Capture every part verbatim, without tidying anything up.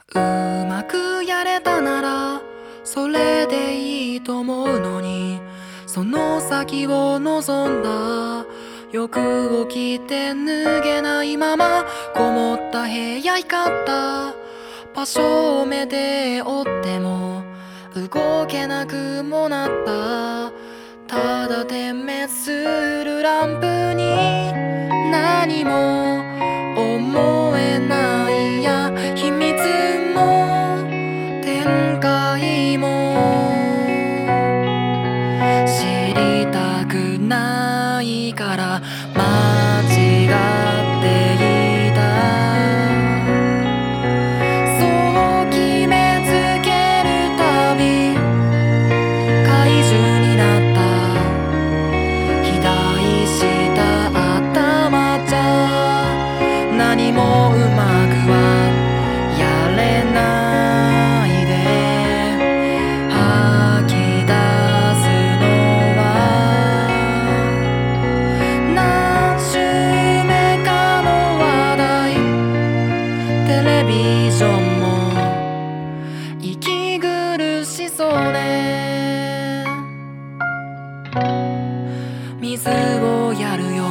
うまくやれたならそれでいいと思うのに、その先を望んだ。服を着て脱げないままこもった部屋、光った場所を目で追っても動けなくもなった。ただ点滅するランプに何も思えないや、秘密も展開も知りたくないから間違っていた。そう決めつけるたび怪獣になった。左下頭じゃ何もうまくはやれないで、吐き出すのは何週目かの話題。テレビジョンも息苦しそうね。水をやるよ。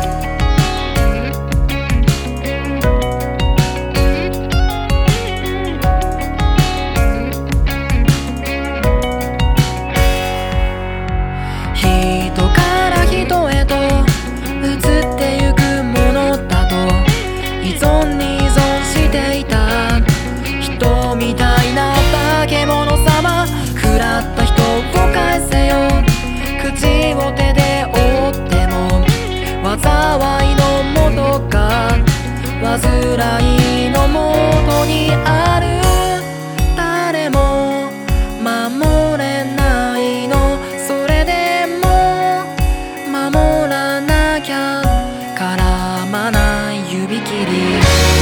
人から人へと移ってゆくものだと依存に依存していた。人みたいな化け物様、食らった人を返せよ。口を手で覆っても災いのもとか煩いのもとにある。誰も守れないの、それでも守らなきゃ。絡まない指切り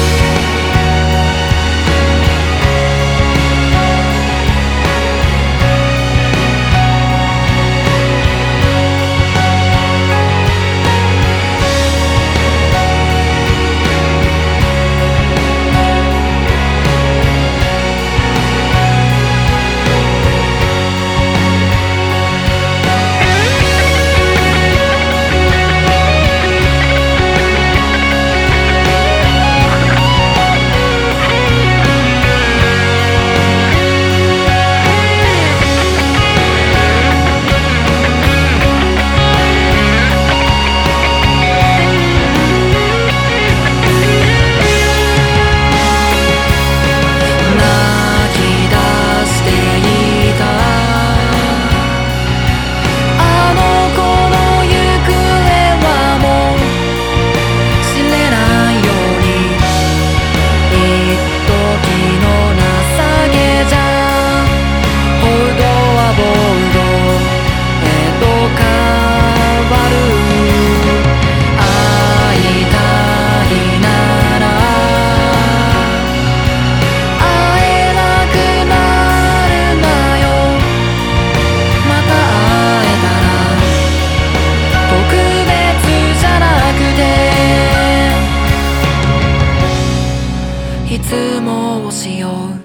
いつもをしよう。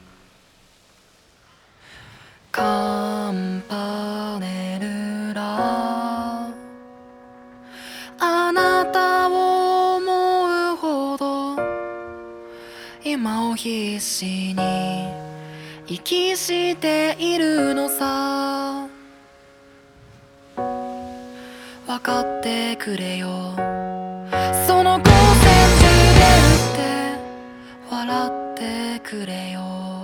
カンパネルラ、あなたを思うほど今を必死に息しているのさ。分かってくれよ。その光線中で打って笑ってくれよ。